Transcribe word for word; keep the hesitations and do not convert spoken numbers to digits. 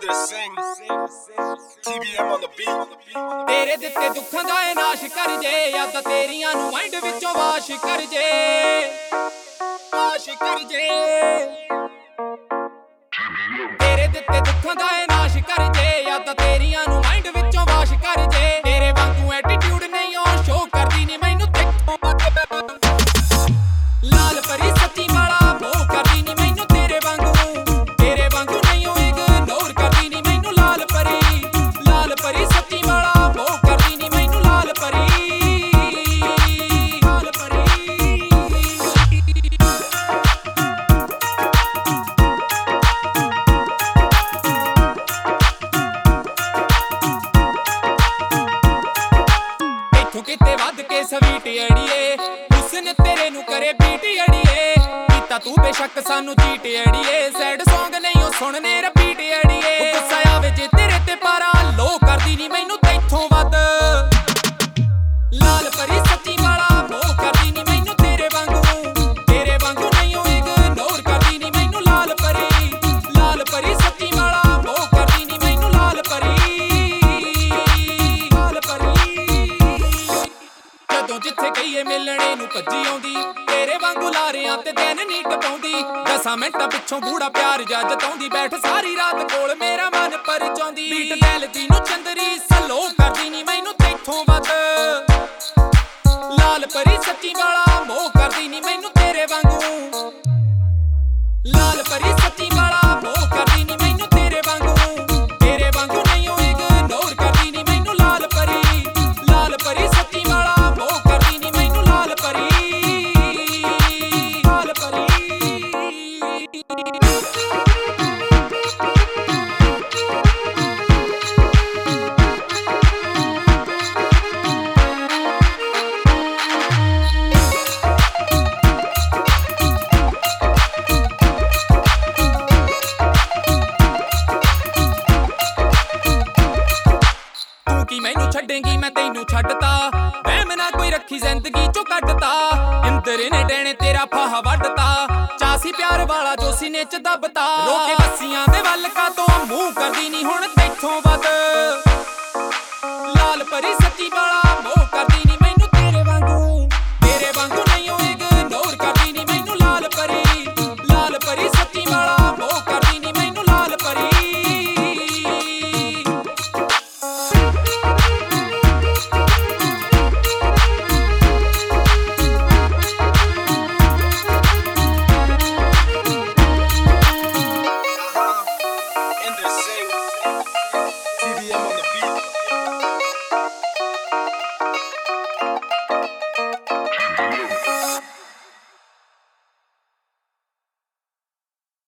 Surinder Singh, T B M on the beat. ਤੇਰੇ ਦਿੱਤੇ ਦੁੱਖਾਂ ਦਾ ਇਹ ਨਾਸ਼ ਕਰ ਜੇ, ਯਾਦਾਂ ਤੇਰੀਆਂ ਨੂੰ ਮਾਈਂਡ ਵਿੱਚੋਂ ਵਾਸ਼ ਕਰ ਜੇ, ਵਾਸ਼ ਕਰ ਜੇ। ਤੇਰੇ ਦਿੱਤੇ ਦੁੱਖਾਂ ਦਾ ਇਹ ਨਾਸ਼ ਕਰ ਜੇ, ਯਾਦਾਂ ਤੇਰੀਆਂ ਨੂੰ ਮਾਈਂਡ ਵਿੱਚੋਂ ਵਾਸ਼ ਕਰ ਜੇ। ਤੇਰੇ ਵਾਂਗੂ ਐਟੀਟਿਊਡ ਨਹੀਂ ਉਹ ਸ਼ੋ ਕਰਦੀ ਨੀ ਮੈਨੂੰ ਦੇਖੋ ਲਾਲ ਪਰੀ ਸੱਚੀ ਵਾਲਾ ਮੋਹ ਕਰਦੀ ਨੀ ਮੈਨੂੰ ਤੇਰੇ ਵਾਂਗੂ, ਤੇਰੇ ਵਾਂਗੂ ਨਹੀਂ ਉਹ ਇਗਨੋਰ ਕਰਦੀ ਨੀ ਮੈਨੂੰ ਲਾਲ ਪਰੀ, ਲਾਲ ਪਰੀ ਸੱਚੀ ਵਾਲਾ ਮੋਹ ਕਰਦੀ ਨੀ ਮੈਨੂੰ ਲਾਲ ਪਰੀ, ਲਾਲ ਪਰੀ। ਇੱਥੋਂ ਕਿਤੇ ਵੱਧ ਕੇ ਸਵੀਟ ਅੜੀਏ, ਹੁਸਨ ਤੇਰੇ ਨੂੰ ਕਰੇ ਬੀਟ ਅੜੀਏ, ਕੀਤਾ ਤੂੰ ਬੇਸ਼ੱਕ ਸਾਨੂੰ ਚੀਟ ਅੜੀਏ, ਸੈਡ ਸੌਂਗ ਨਹੀਂ ਉਹ ਸੁਣਨੇ ਰਿਪੀਟ ਅੜੀਏ। ਗੁੱਸਾ ਆਵੇ ਜੇ ਤੇਰੇ ਤੇ ਪਾਰਾ ਲੋ ਕਰਦੀ ਨੀ ਮੈਨੂੰ ਤੈਥੋਂ ਵੱਧ, ਲਾਲ ਪਰੀ ਸੱਚੀ ਵਾਲਾ ਮੋਹ ਕਰਦੀ ਨੀ ਮੈਨੂੰ ਤੇਰੇ ਵਾਂਗੂ, ਤੇਰੇ ਵਾਂਗੂ ਨਹੀਂ ਉਹ ਇਗਨੋਰ ਕਰਦੀ ਨੀ ਮੈਨੂੰ ਲਾਲ ਪਰੀ, ਲਾਲ ਪਰੀ ਸੱਚੀ ਵਾਲਾ ਮੋਹ ਕਰਦੀ ਨੀ ਮੈਨੂੰ ਲਾਲ ਪਰੀ, ਲਾਲ ਪਰੀ। ਜਦੋਂ ਜਿੱਥੇ ਕਹੀਏ ਮਿਲਣੇ ਨੂੰ ਭੱਜੀ ਆਉਂਦੀ, ਤੇਰੇ ਵਾਂਗੂ ਲਾਰਿਆਂ ਤੇ ਦਿਨ ਨੀ ਟਪਾਉਂਦੀ, ਦਸਾਂ ਮਿੰਟਾਂ ਪਿੱਛੋਂ ਗੂੜਾ ਪਿਆਰ ਜੱਜਤਾਉਂਦੀ, ਬੈਠ ਸਾਰੀ ਰਾਤ ਕੋਲ ਮੇਰਾ ਮਨ ਪਰਚਾਉਂਦੀ, ਬੀਟ ਦਿਲ ਨੂੰ ਚੰਦਰੀ ਸਲੋ ਕਰਦੀ ਨੀ ਮੈਨੂੰ ਤੈਥੋਂ ਵੱਧ, ਲਾਲ ਪਰੀ ਸੱਚੀ ਵਾਲਾ ਮੋਹ ਕਰਦੀ ਨੀ ਮੈਨੂੰ ਤੇਰੇ ਵਾਂਗੂ, ਲਾਲ ਪਰੀ ਸੱਚੀ ਵਾਲਾ ਮੋਹ ਕਰਦੀ ਨੀ ਮੈਨੂੰ ਤੇਰੇ ਵਾਂਗੂ, ਤੇਰੇ ਵਾਂਗੂ ਨਹੀਂ ਉਹ ਇਗਨੋਰ ਕਰਦੀ ਨੀ ਮੈਨੂੰ ਲਾਲ ਪਰੀ, ਲਾਲ ਪਰੀ ਸੱਚੀ ਵਾਲਾ ਮੋਹ ਕਰਦੀ ਨੀ ਮੈਨੂੰ ਲਾਲ ਪਰੀ, ਲਾਲ ਪਰੀ। ਤੂੰ ਕੀ ਮੈਨੂੰ ਛੱਡੇਂਗੀ ਮੈਂ ਤੈਨੂੰ ਛੱਡਤਾ, ਵਹਿਮ ਨਾ ਕੋਈ ਰੱਖੀ ਜ਼ਿੰਦਗੀ ਚੋਂ ਕੱਢਤਾ, ਇੰਦਰ ਨੇ ਡੈਣੇ ਤੇਰਾ ਫਾਹਾ ਵੱਢਤਾ, ਚਾਸੀ ਪਿਆਰ ਵਾਲਾ ਜੋ ਸੀਨੇ ਚ ਦੱਬਤਾ, ਰੋਕੇ ਬੱਸੀਆਂ ਦੇ ਵੱਲ ਕਾ ਤੋਂ ਮੂੰਹ ਕਰਦੀ ਨੀ ਹੁਣ ਤੈਥੋਂ ਵੱਧ, ਲਾਲ ਪਰੀ ਸੱਚੀ ਵਾਲਾ ਮੋਹ ਕਰਦੀ